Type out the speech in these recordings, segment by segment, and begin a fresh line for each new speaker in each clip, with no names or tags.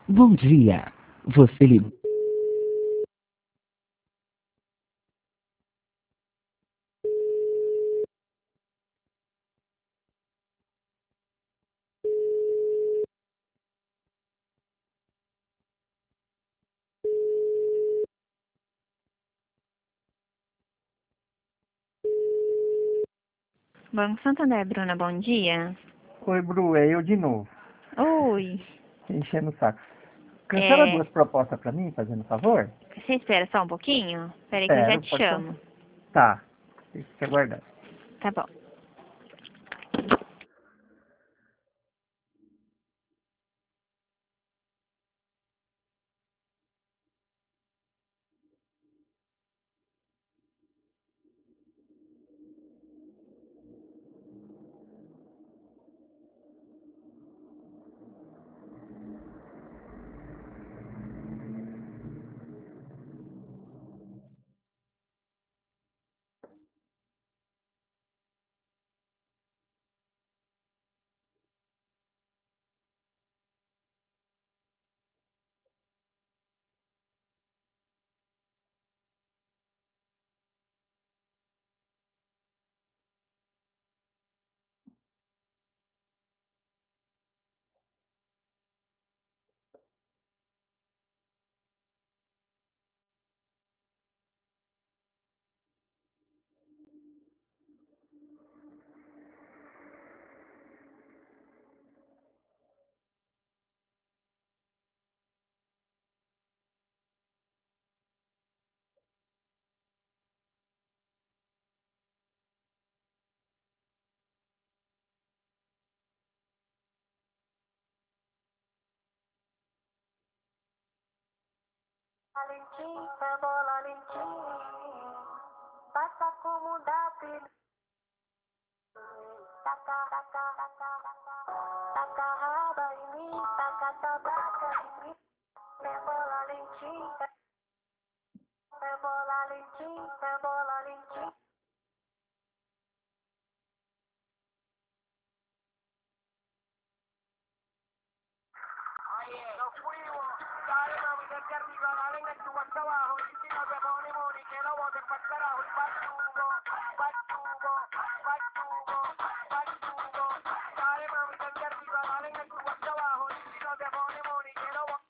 Bom dia. Você ligou.
Banco Santander, Bruna, bom dia.
Oi, Bru, é eu de novo.
Oi.
Enchendo o saco. Cancela
É,
duas propostas pra mim, fazendo favor?
você espera só um pouquinho? Peraí que eu já
Espero,
te
pode ser.
chamo.
Tá, deixa eu aguardar.
Tá bom.
Valentim, bola Valentim, passa como dá filho. Taca raba em mim, taca tabaca em mim. Bola Valentim, bola Valentim, bola Valentim. Oye, nos fuimos, dale mami, que aquí arriba, dale en el tubo hasta abajo, y si no se pone mori, que lo boten pa'l carajo, y pa'l tubo, pa'l tubo, pa'l tubo, pa'l tubo. Dale mami, que aquí arriba, dale en el tubo hasta abajo, y si no se pone mori, que lo boten.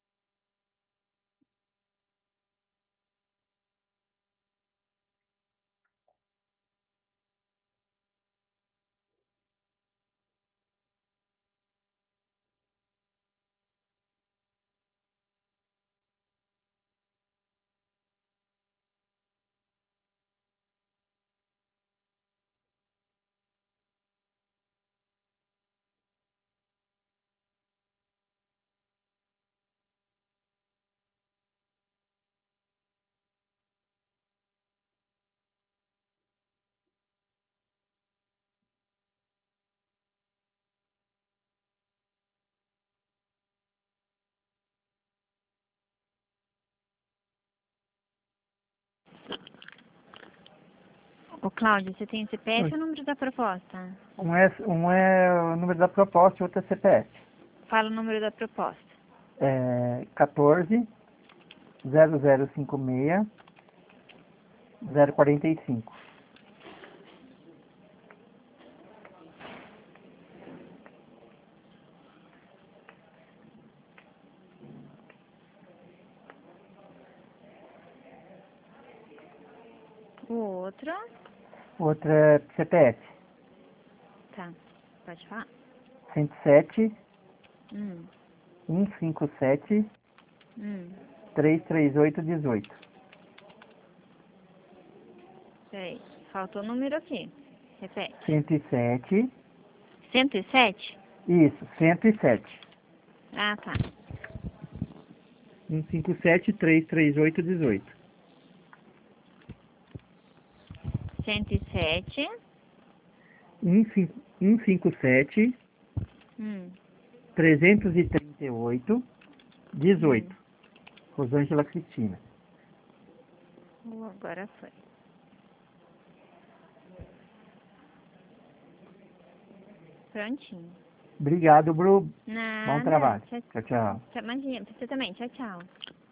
Ô, Cláudio, você tem CPF
Oi.
ou número da proposta?
Um é o número da proposta e outro é CPF.
Fala o número da proposta.
É 14 0056 045.
O outro?
Outro é CPF
Tá. Pode falar?
107
Hum.
157
Hum.
33818.
Peraí. Faltou o número aqui. Repete.
107.
107?
Isso, 107.
Ah, tá.
157 338 18.
107.
157
Hum.
338 18.
Hum.
Rosângela Cristina.
Agora foi. Prontinho.
Obrigado, Bru.
Nada.
Bom trabalho.
Tchau,
Tchau, tchau.
tchau. Imagina, pra você também. Tchau, tchau.